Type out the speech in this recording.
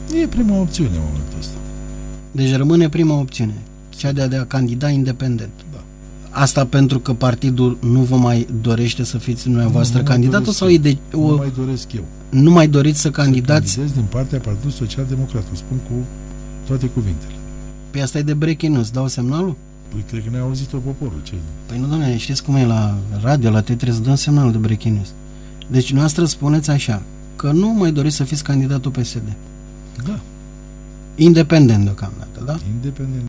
E prima opțiune în momentul ăsta. Deci rămâne prima opțiune, cea de a candida independent. Da. Asta pentru că partidul nu vă mai dorește să fiți dumneavoastră candidatul sau nu mai doresc eu. Nu mai doriți să candidați? Să candidez din partea Partidului Social Democrat, o spun cu toate cuvintele. Păi asta e de breaking news, dau semnalul? Păi cred că ne-a auzit-o poporul. Ce? Păi nu, doamne, știți cum e la radio, la T3, să dăm semnalul de breaking news. Deci noastră spuneți așa, că nu mai doriți să fiți candidatul PSD. Da. Independent deocamdată, da? Independent.